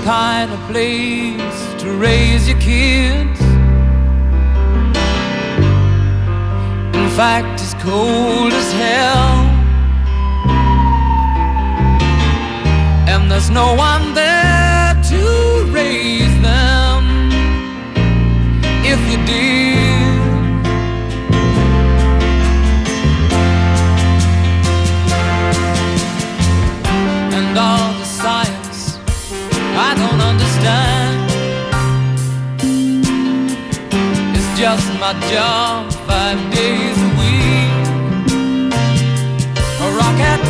kind of place to raise your kids. In fact, it's cold as hell, and there's no one there to raise them if you did. And all the science I don't understand, it's just my job 5 days a week. A rocket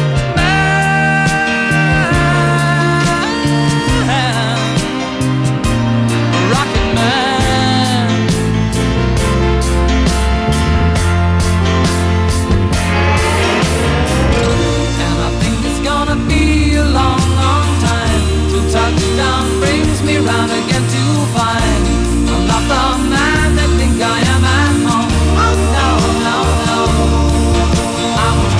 man, a rocket man. And I think it's gonna be a long, long time till touchdown brings me round again to find I'm not the man they think I am at home. Oh no, no, no, I'm a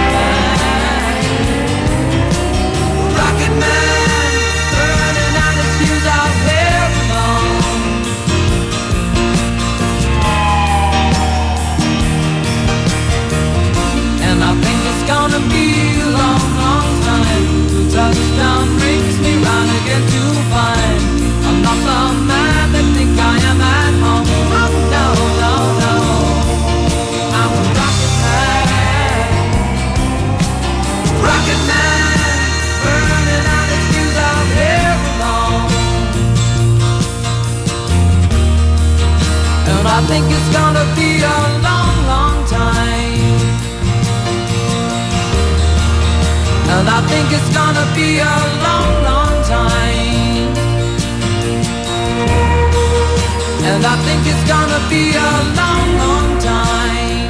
rocket man, burning out his fuse out there alone. And I think it's gonna be a long, long time till touchdown brings me round again to find I'm not the man they think I am at home. Oh no, no, no, I'm a rocket man, burning out his fuse out here alone. And I think it's gonna be a long, long time. And I think it's gonna be a long, long time. And I think it's gonna be a long, long time.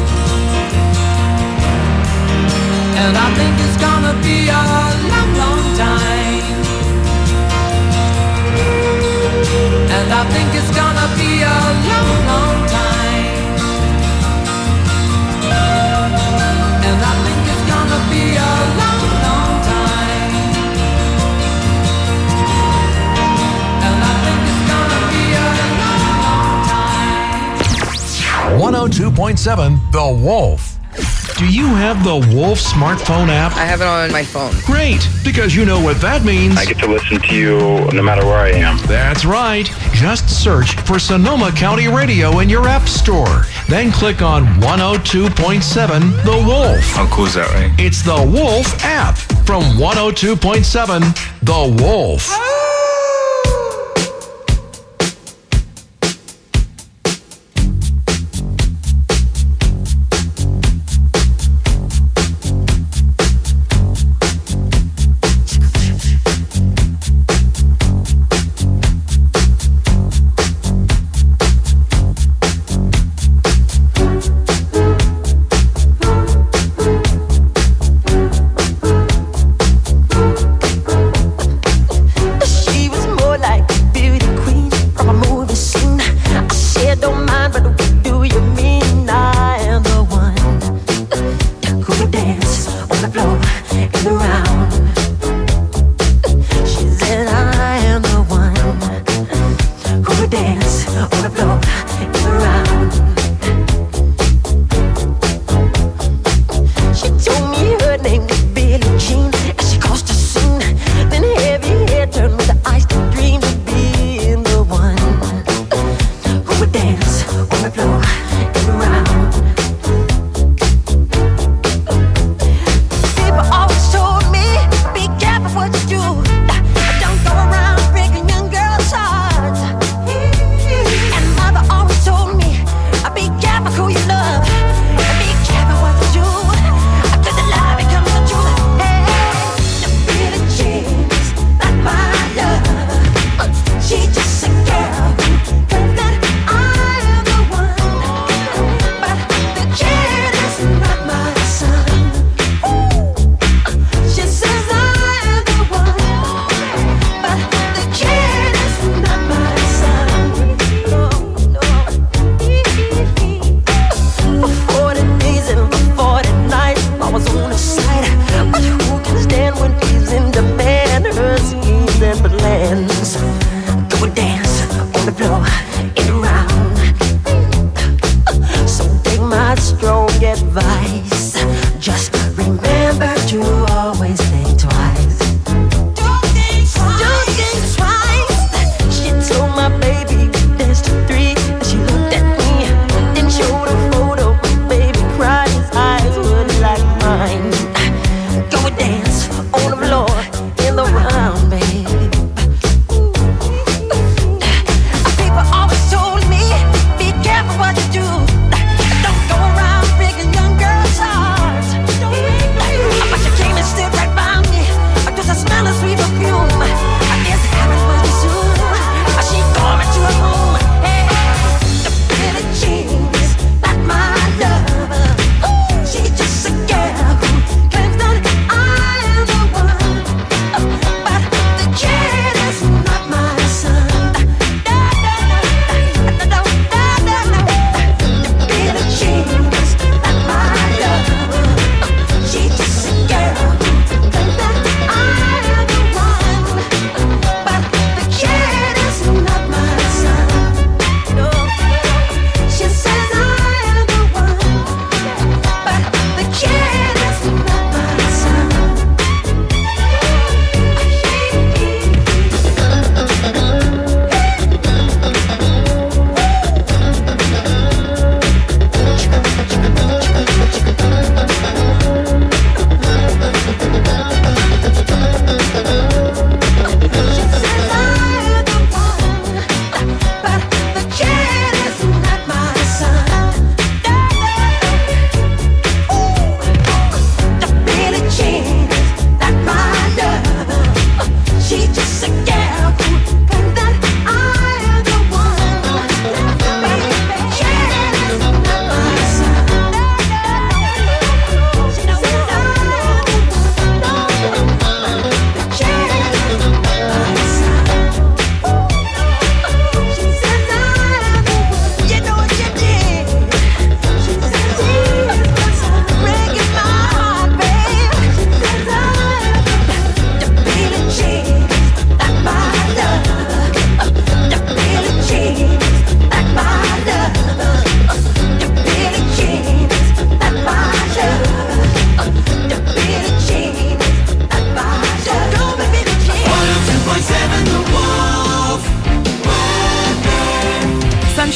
And I think it's gonna be a long, long time. And I think it's gonna be a long, long time. And I think it's gonna be a long, long time. And I think it's gonna be a long, long time. 102.7 The Wolf. Do you have the Wolf smartphone app? I have it on my phone. Great, because you know what that means. I get to listen to you no matter where I am. That's right. Just search for Sonoma County Radio in your app store. Then click on 102.7 The Wolf. How cool is that, right? It's the Wolf app from 102.7 The Wolf.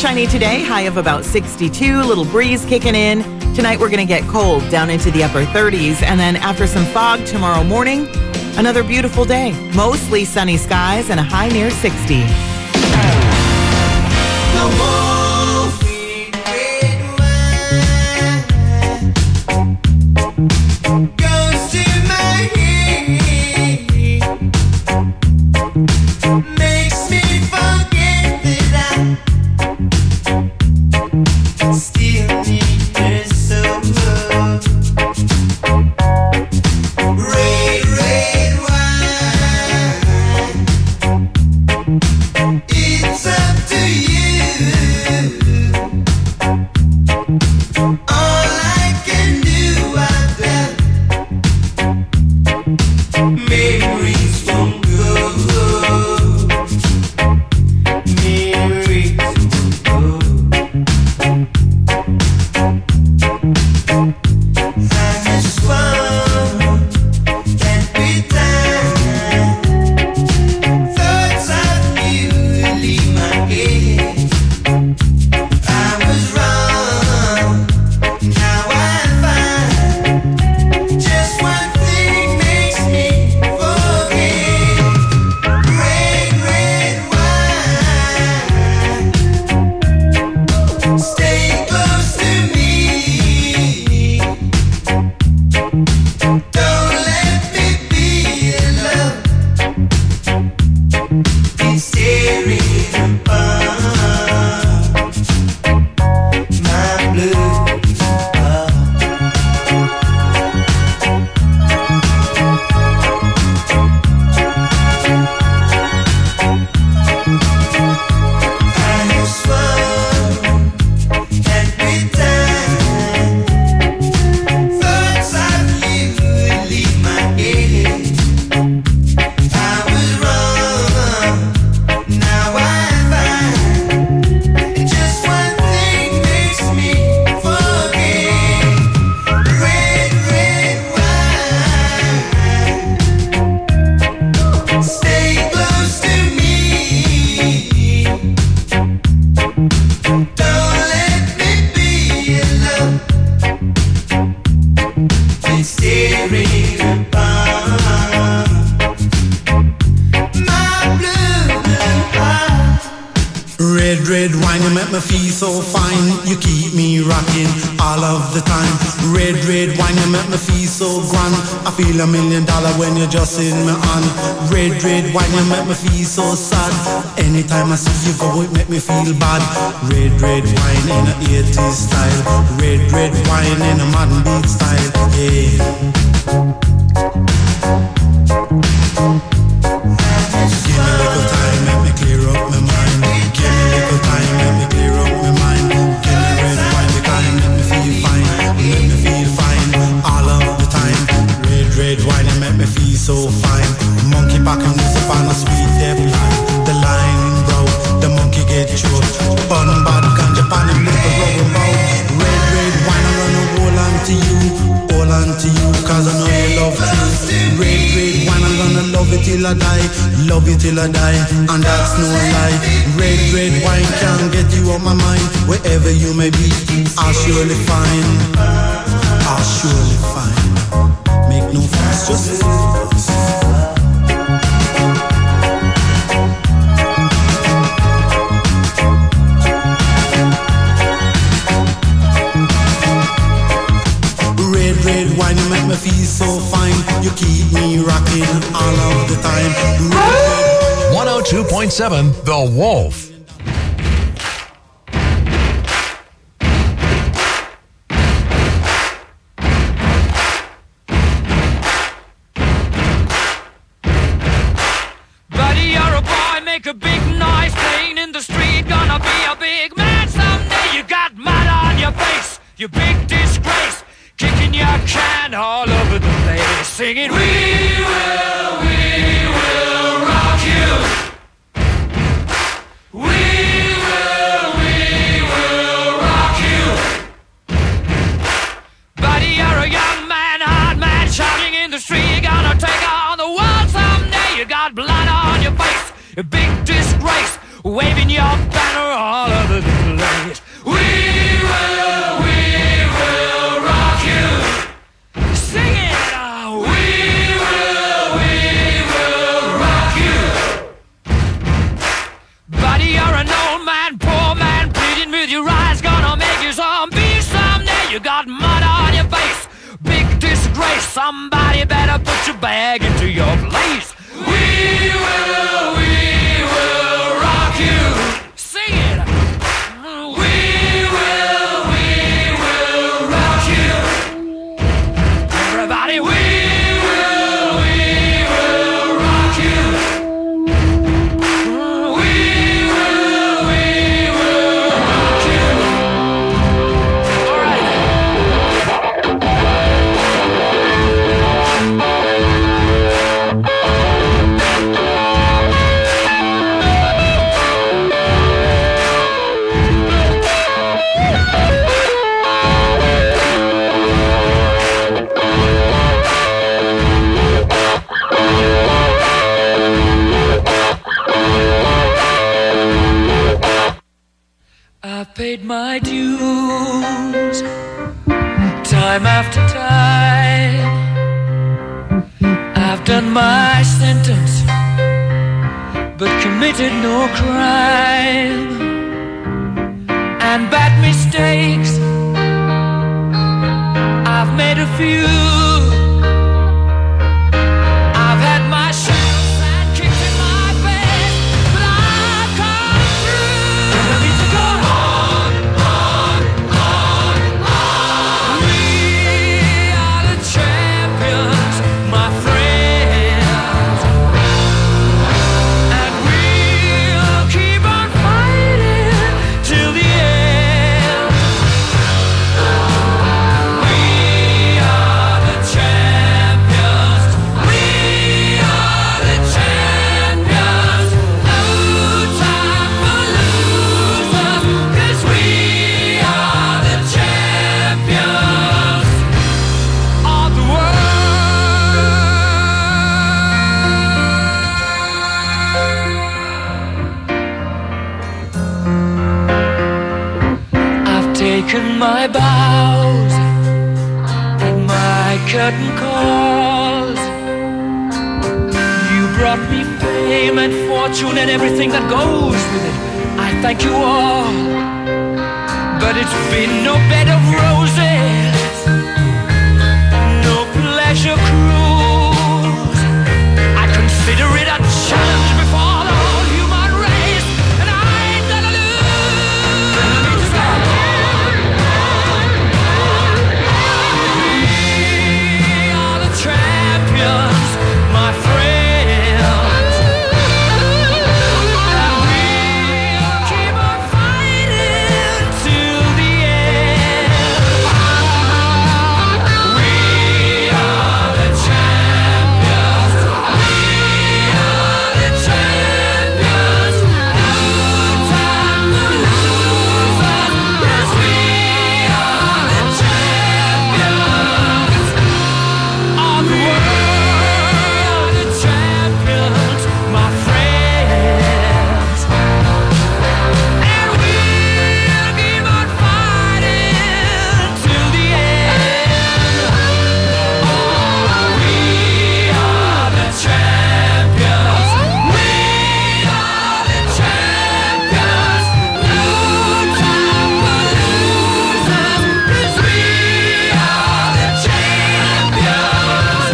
sunny today, high of about 62, little breeze kicking in. Tonight we're going to get cold down into the upper 30s, and then after some fog tomorrow morning, another beautiful day. Mostly sunny skies and a high near 60. Red wine, you make me feel so fine. You keep me rocking all of the time. Red wine, you make me feel so grand. I feel $1 million when you're just in my hand. Red wine, you make me feel so sad. Anytime I see you go, it make me feel bad. Red wine in a 80s style. Red wine in a modern beat style. Yeah. Give me a little time, make me clear up my mind. Give me a little time, make me clear up my mind. Give me red wine, because it make me feel fine. Make me feel fine all of the time. Red wine, it make me feel so fine. Monkey pack and music on a sweet step line. The line broke, the monkey get choked. Bun bad ganja pan him little rubber bow. Red wine, I'm gonna hold on to you, cause I know you love truth. Red wine, I'm gonna love it till I die, and that's no lie. Red wine can't get you on my mind. Wherever you may be, I'll surely find. Make no fuss, just Red wine, you make me feel so fine. You keep me rocking all of the time. 102.7 The Wolf. Buddy, you're a boy, make a big noise playing in the street. Gonna be a big man someday. You got mud on your face, you big disgrace. Kicking your can all over the place, singing, we will rock you. We will rock you. Buddy, you're a young man, hard man, shouting in the street. You're gonna take on the world someday. You got blood on your face, a big disgrace, waving your banner all over the place. you got mud on your face. Big disgrace, somebody better put your bag into your place. We will rock you. Sing it. We will rock you. Everybody, we will rock you. We will rock you. All right. I've paid my dues time after time. I've done my sentence but committed no crime. And bad mistakes I've made a few. I've had my shots and kicks in my face, but I've come through. I need to go on. We are the champions, my friends, and we'll keep on fighting till the end. We are the champions. We are the champions. No time for losers, 'cause we are the champions of the world. I've taken my bows and my curtain calls. You brought me fame and fortune and everything that goes with it. I thank you all, but it's been no bed of roses, no pleasure cruise. I consider it a challenge before the whole human race, and I ain't gonna lose. We are the champions, my friends, and we'll keep on fighting till the end. We are the champions. We are the champions. No time for losers, 'cause we are the champions of the world. The champions, my friends, and we'll keep on fighting till the end. Oh, we are the champions. We are the champions. No time for losers, 'cause we are the champions.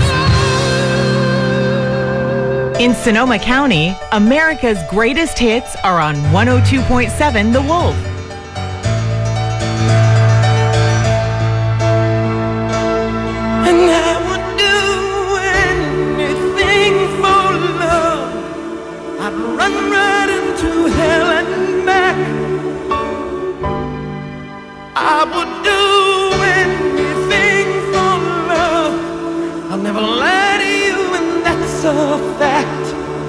In Sonoma County, America's greatest hits are on 102.7 The Wolf. And I would do anything for love. I'd run right into hell and back. I would do anything for love. I'll never lie to you, and that's a fact.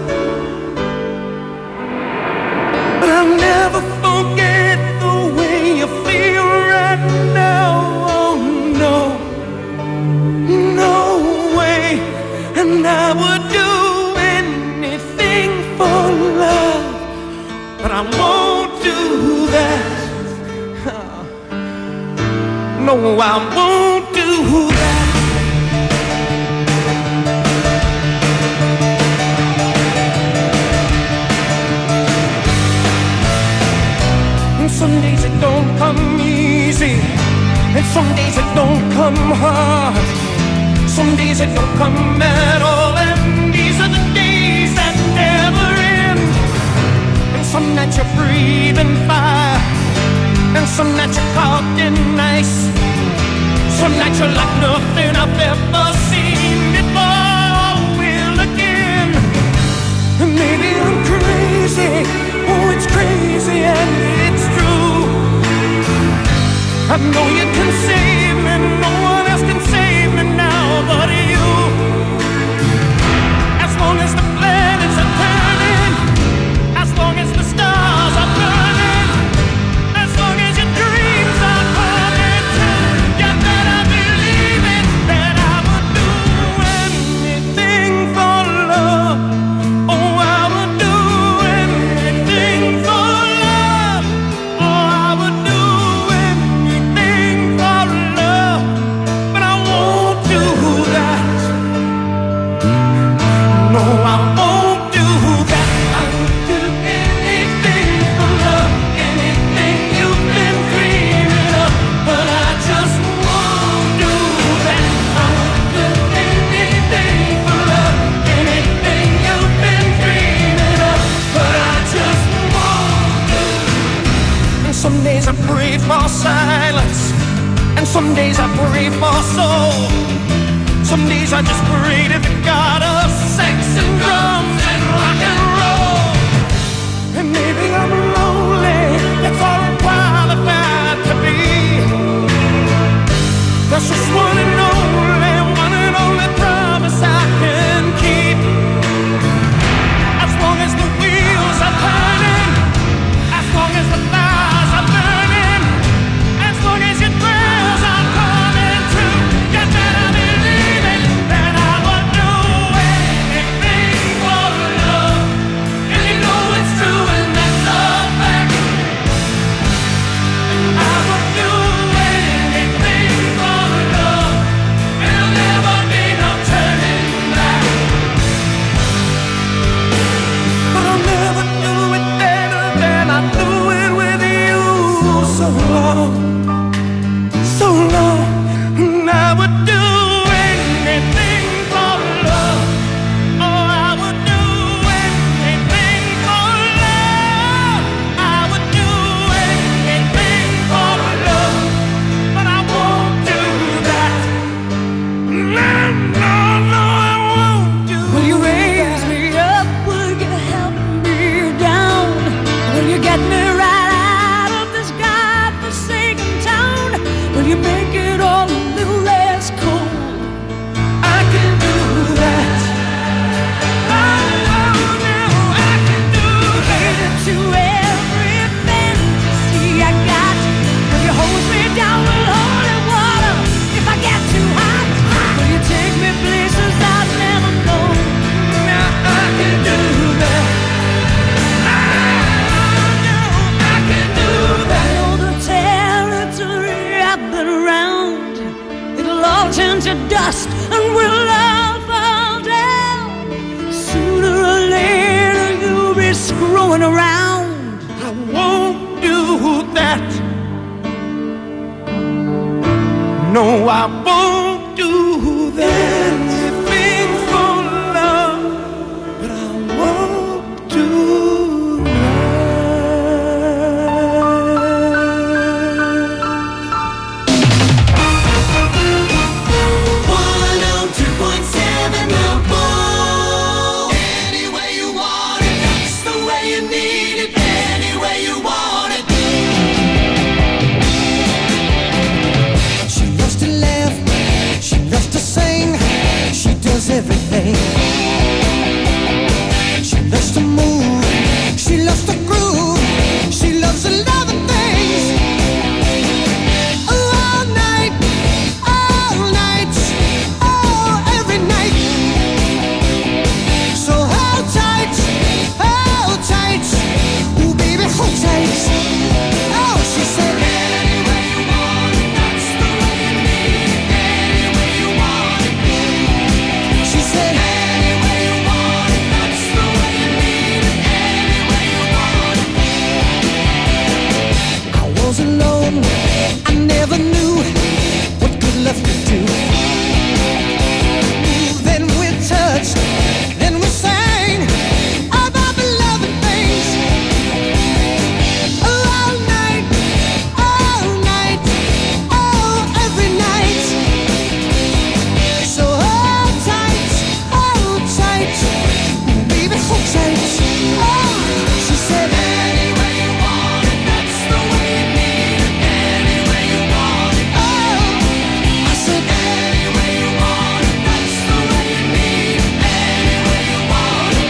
But I'll never forget the way you feel right now. Oh no. No way, and I would do anything for love, but I won't do that. No, I won't do that. And some days it don't come easy, and Some days it don't come hard, some days it don't come at all, and these are the days that never end. And some nights you're breathing fire, and some nights you're caught in ice. Some nights you're like nothing I've ever seen before. Will again. And maybe I'm crazy, oh it's crazy and it's true. I know you can save me, no one else can save me now but you. As long as the planets are turning, as long as the stars are burning, as long as your dreams are coming true, you better believe it, that I would do anything for love. Oh, I would do anything for love. Oh, I would do anything for love. But I won't do that. No, I won't do that. I would do anything for love, anything you've been dreaming of. But I just won't do that. I would do anything for love, anything you've been dreaming of. But I just won't do. And some days I pray for silence, and some days I pray for soul. Some days I just pray to the God of sex and drums and rock and roll. And maybe I'm lonely, that's all I'm qualified to be. That's just one and only promise I can keep. As long as the wheels are turning, as long as the fires are burning, as long as your prayers are coming true, you better believe it, that I would do anything for love. And you know it's true and that's a fact. I would do anything for love, and there'll never be no turning back. But I'll never do it better than I do it with you. So long, and I would do anything for love. Oh, I would do anything for love. I would do anything for love, but I won't do that. No, I won't do. Will you raise me up? Will you help me down? Will you get me right out of this godforsaken town? Will you make it all a little less cold? I can do that. Oh, no, I can do that. To every fantasy I got, will you hold me down with holy water if I get too hot? Will you take me places I've never known? Now I can do that. No, I can do that. I know the territory I've been around. It'll all turn to dust and we'll all fall down. Sooner or later you'll be screwing around. I won't do that. No, I won't do that. Anything for love, but I won't do everything. She loves to move, she loves to groove, she loves a lot of things. All night, oh, every night. So hold tight, ooh baby, hold tight. Oh, she said, any way you want it, that's the way you need it. Any way you want it. She said, any way you want it, that's the way you need it. Any way you want it. I was alone, I never knew left me to. Then we touched, then we sang about beloved things. All night, oh, every night. So hold tight, baby, hold tight. Oh, she said, any way you want it, that's the way you need it. Any way you want it. Oh, I said, any way you want it, that's the way you need it. Any way you want it.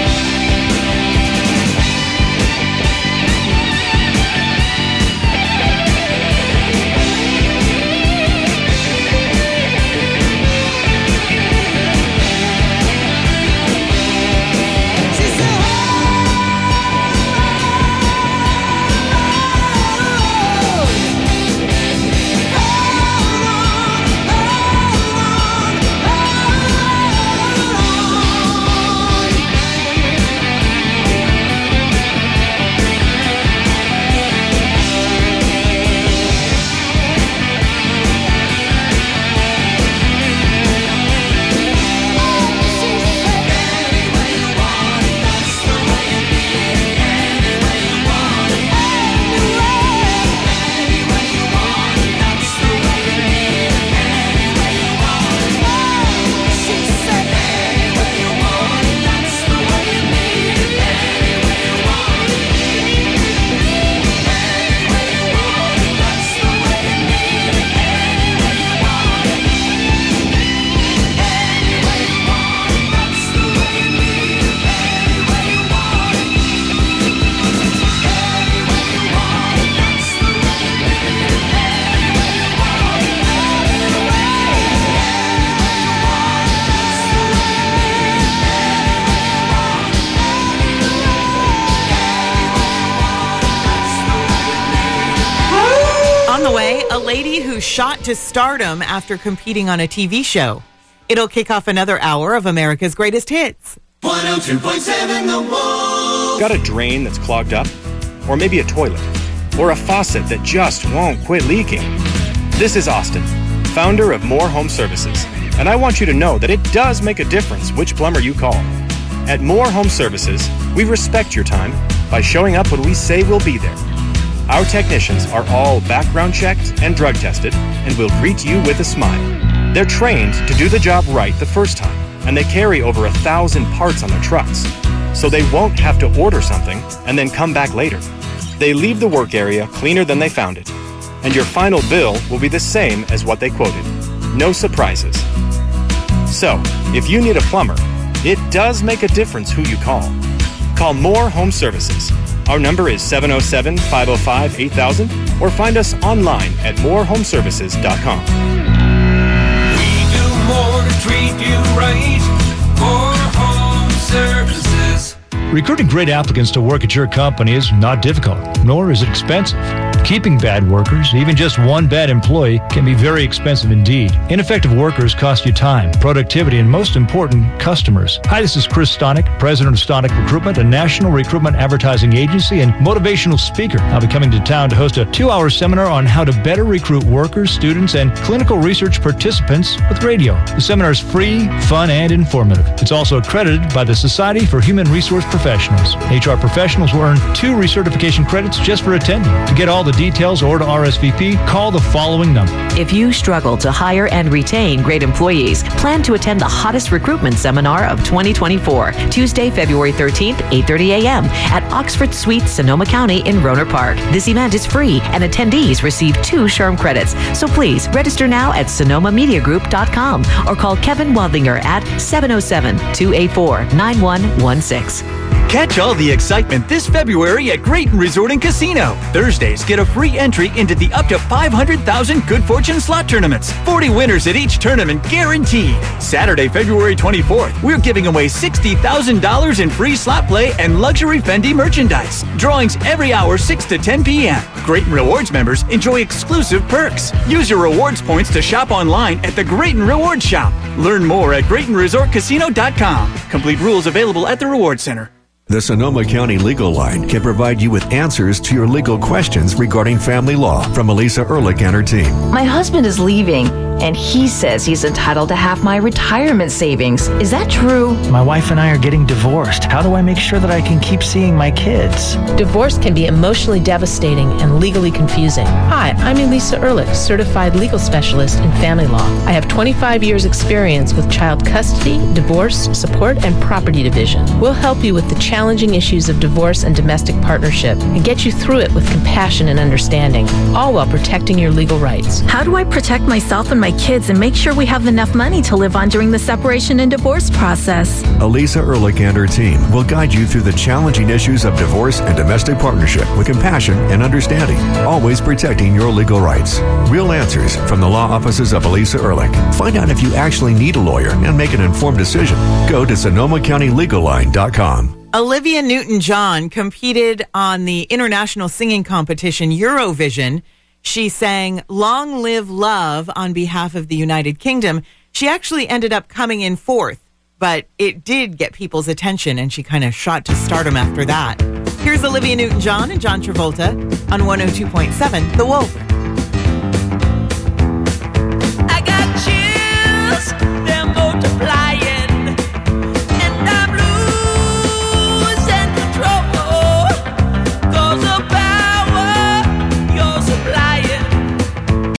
She said, On the way, a lady who shot to stardom after competing on a TV show. It'll kick off another hour of America's Greatest Hits. 102.7 The Wolf. Got a drain that's clogged up? Or maybe a toilet? Or a faucet that just won't quit leaking? This is Austin, founder of More Home Services, and I want you to know that it does make a difference which plumber you call. At More Home Services, we respect your time by showing up when we say we'll be there. Our technicians are all background checked and drug tested and will greet you with a smile. They're trained to do the job right the first time, and they carry over 1,000 parts on their trucks, so they won't have to order something and then come back later. They leave the work area cleaner than they found it, and your final bill will be the same as what they quoted. No surprises. So, if you need a plumber, it does make a difference who you call. Call More Home Services. Our number is 707-505-8000 or find us online at morehomeservices.com. We do more to treat you right. More Home Services. Recruiting great applicants to work at your company is not difficult, nor is it expensive. Keeping bad workers, even just one bad employee, can be very expensive indeed. Ineffective workers cost you time, productivity, and most important, customers. Hi, this is Chris Stonick, president of Stonick Recruitment, a national recruitment advertising agency and motivational speaker. I'll be coming to town to host a 2-hour seminar on how to better recruit workers, students, and clinical research participants with radio. The seminar is free, fun, and informative. It's also accredited by the Society for Human Resource Professionals. HR professionals will earn 2 recertification credits just for attending. To get all the details or to RSVP, call the following number. If you struggle to hire and retain great employees, plan to attend the hottest recruitment seminar of 2024, Tuesday, February 13th, 8:30 a.m. at Oxford Suites, Sonoma County in Rohnert Park. This event is free and attendees receive 2 SHRM credits. So please register now at sonomamediagroup.com or call Kevin Wadlinger at 707-284-9116. Catch all the excitement this February at Grayton Resort and Casino. Thursdays, get a free entry into the up to 500,000 Good Fortune slot tournaments. 40 winners at each tournament guaranteed. Saturday, February 24th, we're giving away $60,000 in free slot play and luxury Fendi merchandise. Drawings every hour, 6 to 10 p.m. Grayton Rewards members enjoy exclusive perks. Use your rewards points to shop online at the Grayton Rewards Shop. Learn more at GraytonResortCasino.com. Complete rules available at the Rewards Center. The Sonoma County Legal Line can provide you with answers to your legal questions regarding family law from Elisa Ehrlich and her team. My husband is leaving, and he says he's entitled to half my retirement savings. Is that true? My wife and I are getting divorced. How do I make sure that I can keep seeing my kids? Divorce can be emotionally devastating and legally confusing. Hi, I'm Elisa Ehrlich, certified legal specialist in family law. I have 25 years experience with child custody, divorce, support, and property division. We'll help you with the challenging issues of divorce and domestic partnership and get you through it with compassion and understanding, all while protecting your legal rights. How do I protect myself and my kids and make sure we have enough money to live on during the separation and divorce process? Elisa Ehrlich and her team will guide you through the challenging issues of divorce and domestic partnership with compassion and understanding, always protecting your legal rights. Real answers from the law offices of Elisa Ehrlich. Find out if you actually need a lawyer and make an informed decision. Go to SonomaCountyLegalLine.com. Olivia Newton-John competed on the international singing competition Eurovision. She sang Long Live Love on behalf of the United Kingdom. She actually ended up coming in fourth, but it did get people's attention, and she kind of shot to stardom after that. Here's Olivia Newton-John and John Travolta on 102.7 The Wolf.